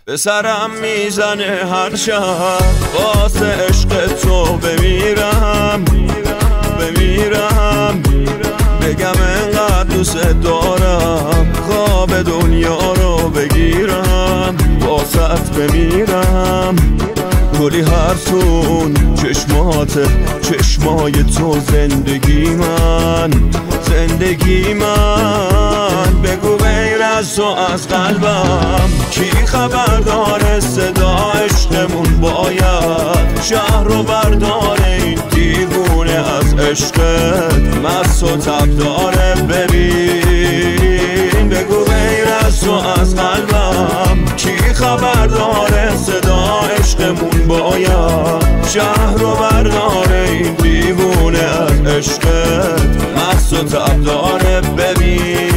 به سرم میزنه هر شب واسه عشق تو بمیرم بگم انقدر دوست دارم خواب دنیا رو بگیرم واسط بمیرم گلی هرتون چشمای تو زندگی من بگو غیر از تو از قلبم کی خبر داره صدا عشقمون باید شهر رو برداره این دیوونه از عشقت مست و تب داره ببین بگو غیر از تو از قلبم کی خبر داره صدا عشقمون باید شهر رو برداره این دیوونه از عشقت مست و تب داره ببین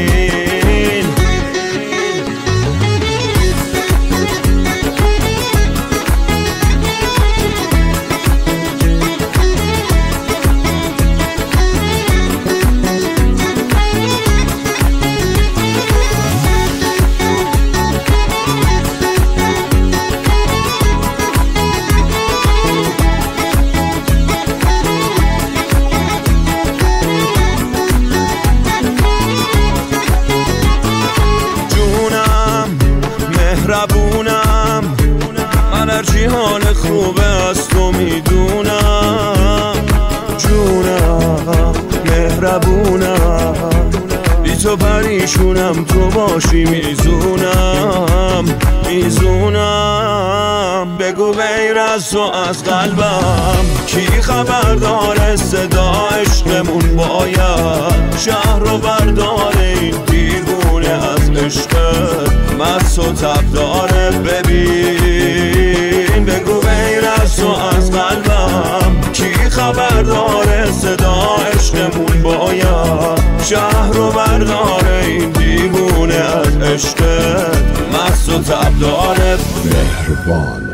مهربونم من هرچی حال خوبه از تو میدونم جونم مهربونم بی تو پریشونم تو باشی میزونم بگو غیر از تو از قلبم کی خبر داره صدا عشقمون باید شهر رو برداره این دیوونه از عشقت مست و تب داره ببین بگو غیر از تو از قلبم کی خبر داره صدا عشقمون باید شهر رو برداره این دیوونه از عشقت مست و تب داره مهربان